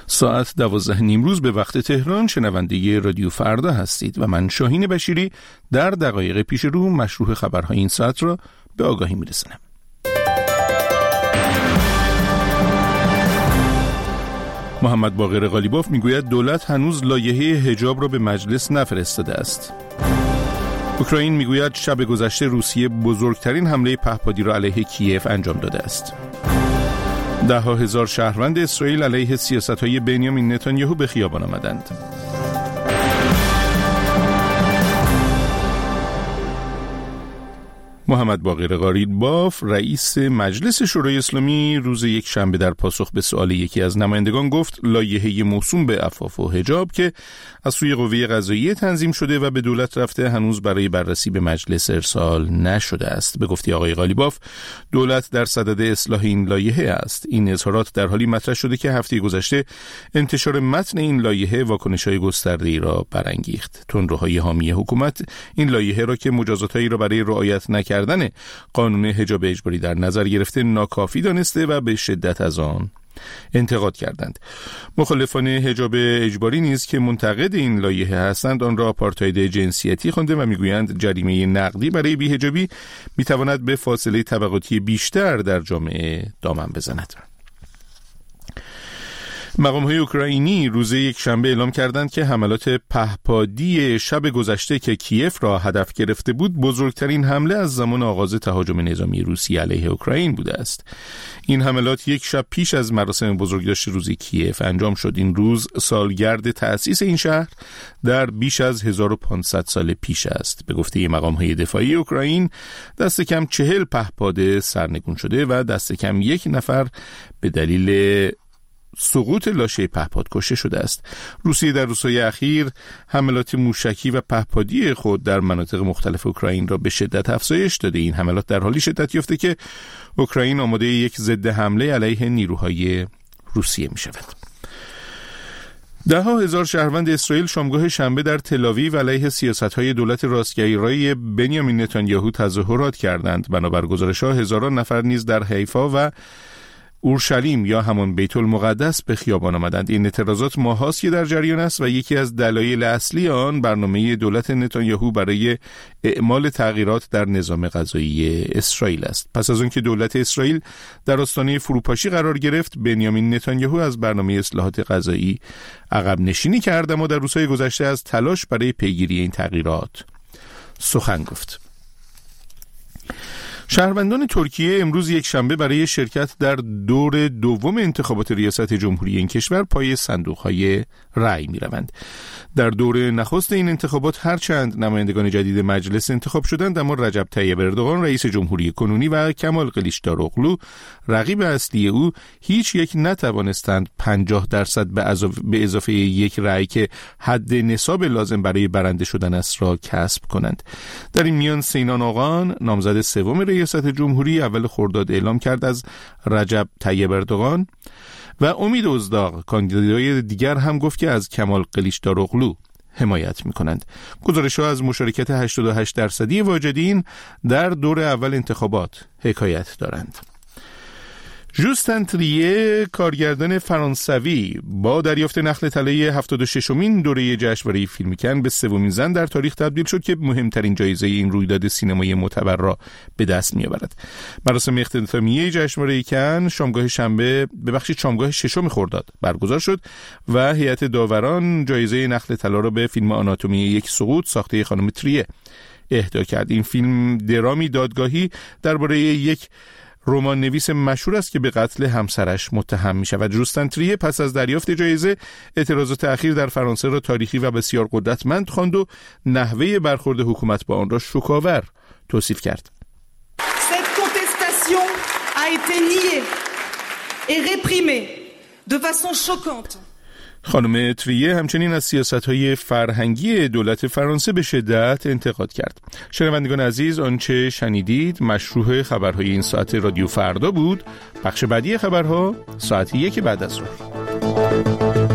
ساعت 12 نیمروز به وقت تهران شنونده رادیو فردا هستید و من شاهین بشیری در دقایق پیش رو مشروع خبرهای این ساعت را به آگاهی میرسانم. محمد باقر قالیباف میگوید دولت هنوز لایحه حجاب را به مجلس نفرستاده است. اوکراین میگوید شب گذشته روسیه بزرگترین حمله پهپادی را علیه کیف انجام داده است. 10,000 شهروند اسرائیل علیه سیاست‌های بنیامین نتانیاهو به خیابان آمدند. محمد باقر قالیباف رئیس مجلس شورای اسلامی روز یک شنبه در پاسخ به سؤال یکی از نمایندگان گفت لایحه موسوم به عفاف و حجاب که از سوی قوه قضاییه تنظیم شده و به دولت رفته هنوز برای بررسی به مجلس ارسال نشده است. به گفته آقای قالیباف دولت در صدد اصلاح این لایحه است. این اظهارات در حالی مطرح شده که هفته گذشته انتشار متن این لایحه واکنش‌های گسترده‌ای را برانگیخت. تندروهای حامی حکومت این لایحه را که مجازات‌هایی را برای رعایت نکردن قانون حجاب اجباری در نظر گرفته ناکافی دانسته و به شدت از آن انتقاد کردند. مخالفان حجاب اجباری نیز که منتقد این لایحه هستند آن را آپارتاید جنسیتی خوانده و میگویند جریمه نقدی برای بی‌حجابی میتواند به فاصله طبقاتی بیشتر در جامعه دامن بزند. مقام‌های اوکراینی روز یک شنبه اعلام کردند که حملات پهپادی شب گذشته که کیف را هدف گرفته بود بزرگترین حمله از زمان آغاز تهاجم نظامی روسیه علیه اوکراین بوده است. این حملات یک شب پیش از مراسم بزرگداشت روز کیف انجام شد. این روز سالگرد تأسیس این شهر در بیش از 1500 سال پیش است. به گفته مقام‌های دفاعی اوکراین دست کم 40 پهپاد سرنگون شده و دست کم 1 نفر به دلیل سقوط لاشه پهپاد کشته شده است. روسیه در روزهای اخیر حملات موشکی و پهپادی خود در مناطق مختلف اوکراین را به شدت افزایش داده. این حملات در حالی شدت یافته که اوکراین آماده یک ضد حمله علیه نیروهای روسیه می شود. 10,000 شهروند اسرائیل شامگاه شنبه در تل‌آویو علیه سیاست‌های دولت راستگرای بنیامین نتانیاهو تظاهرات کردند. بنابر گزارش‌ها هزاران نفر نیز در حیفا و اورشلیم یا همان بیت المقدس به خیابان آمدند. این اعتراضات ماهاست که در جریان است و یکی از دلایل اصلی آن برنامه دولت نتانیاهو برای اعمال تغییرات در نظام قضایی اسرائیل است. پس از آنکه دولت اسرائیل در آستانه فروپاشی قرار گرفت، بنیامین نتانیاهو از برنامه اصلاحات قضایی عقب نشینی کرد، اما در روزهای گذشته از تلاش برای پیگیری این تغییرات سخن گفت. شهروندان ترکیه امروز یک شنبه برای شرکت در دور دوم انتخابات ریاست جمهوری این کشور پای صندوق‌های رأی می‌روند. در دور نخست این انتخابات هرچند نمایندگان جدید مجلس انتخاب شدند، اما رجب طیب اردوغان رئیس جمهوری کنونی و کمال کلیچداروغلو رقیب اصلی او هیچ یک نتوانستند 50% به اضافه یک رأی که حد نصاب لازم برای برنده شدن است را کسب کنند. در این میان سینان اوغان نامزد سوم ریاست جمهوری اول خرداد اعلام کرد از رجب طیب اردوغان و امید ازداغ کاندیدای دیگر هم گفت که از کمال کلیچداروغلو حمایت می‌کنند. گزارش‌ها از مشارکت 88% واجدین در دور اول انتخابات حکایت دارند. ژوستن تریه کارگردان فرانسوی با دریافت نخل طلای 76مین دوره جشنواره فیلم کن به سومین زن در تاریخ تبدیل شد که مهمترین جایزه این رویداد سینمایی معتبر را به دست می‌آورد. مراسم اختتامیه جشنواره کن شامگاه ششم خرداد برگزار شد و هیئت داوران جایزه نخل طلا را به فیلم آناتومی یک سقوط ساخته خانم تریه اهدا کرد. این فیلم درامی دادگاهی درباره یک رمان نویس مشهور است که به قتل همسرش متهم می شود. ژوستن تریه پس از دریافت جایزه اعتراضات اخیر در فرانسه را تاریخی و بسیار قدرتمند خواند و نحوه برخورد حکومت با آن را شوک‌آور توصیف کرد. Cette contestation a été niée et réprimée de façon choquante. خانم تریه همچنین از سیاست‌های فرهنگی دولت فرانسه به شدت انتقاد کرد. شنوندگان عزیز، آنچه شنیدید مشروع خبرهای این ساعت رادیو فردا بود. بخش بعدی خبرها ساعت 1 بعد از ظهر.